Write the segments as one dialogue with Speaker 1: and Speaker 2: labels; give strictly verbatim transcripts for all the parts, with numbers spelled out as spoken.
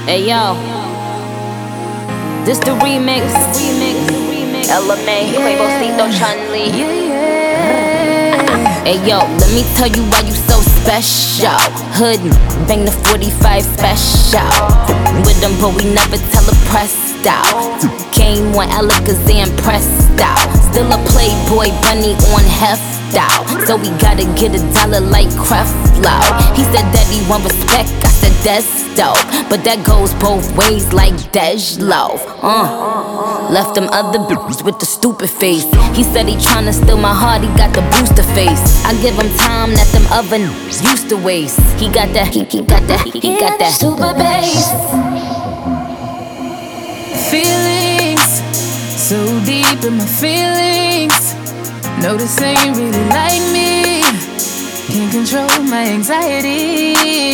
Speaker 1: Hey yo, this the remix. Remix. Ella Mai, Quavo, Cito, Chun-Li. Hey yo, let me tell you why you so special. Hood, bang the forty-five special. With them, but we never tell a pressed out. Came on Alakazam pressed out. Still a playboy bunny on heft out. So we gotta get a dollar like Creflo. He said that he want respect, I said that's dope. But that goes both ways like Dej Loaf. Uh, left them other bitches with the stupid face. He said he tryna steal my heart, he got the booster face. I give him time that them other niggas used to waste. He got that, he, he got that, he, he got that super bass.
Speaker 2: Feelings, so deep in my feelings. No, this ain't really like me. Can't control my anxiety.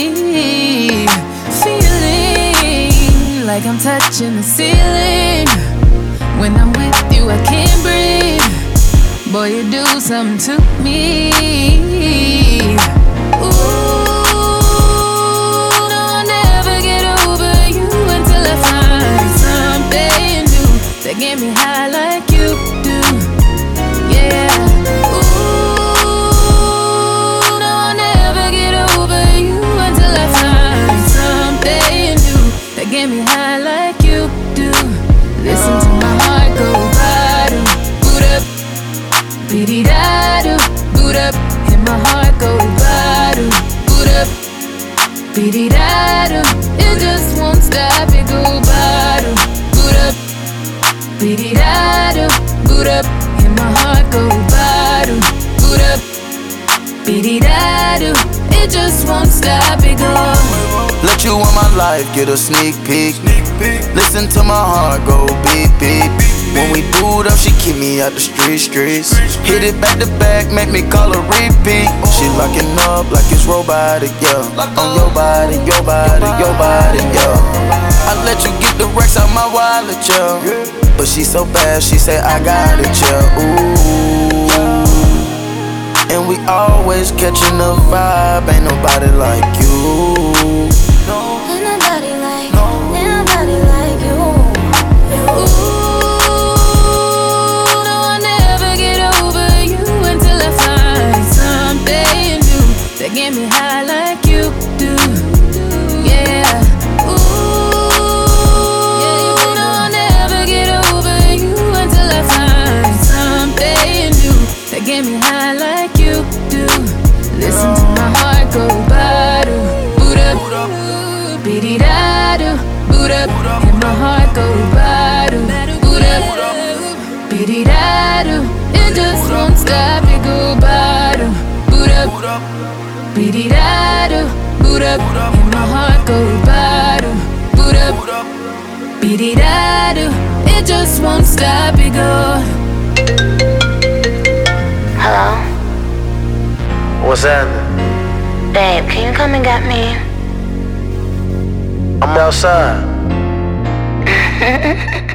Speaker 2: Feeling like I'm touching the ceiling. When I'm with you, I can't breathe. Boy, you do something to me. Ooh, no, I'll never get over you until I find something new that get me high like you do. Yeah. Ooh, no, I'll never get over you until I find something new that get me high like you do. Listen to my heart go ba-do, boot up, be-dee-da-do, boot up. Hear my heart go ba-do, boot up, be-dee-da-do. It just won't stop, it go ba-do, boot up, be-dee-da-do, boot up. Hear my heart go ba-do, boot up, be-dee-da-do. It just won't stop, it go.
Speaker 3: Let you in my life get a sneak peek. Listen to my heart go beep beep. When we boot up, she keep me out the street streets. Hit it back to back, make me call her repeat. She locking up like it's robotic, yeah. On your body, your body, your body, yeah. I let you get the racks out my wallet, yeah. But she so bad, she say I got it, yeah. Ooh. And we always catching the vibe, ain't nobody like you.
Speaker 4: Ain't nobody like, ain't nobody like you.
Speaker 2: Ooh, no, I'll never get over you until I find something new that get me high like you do. Yeah. Ooh, no, I'll never get over you until I find something new that get me high like you do. Listen to my heart go ba-do, boot up, be-dee-da-do, boot up. And my heart go ba-do, boot up, be-dee-da-do. It just won't stop, it go ba-do, boot up, be-dee-da-do, boot up. And my heart go ba-do, boot up, be-dee-da-do. It just won't stop, it go.
Speaker 4: Hello?
Speaker 3: What's happening?
Speaker 4: Babe, can you come and get me?
Speaker 3: I'm outside.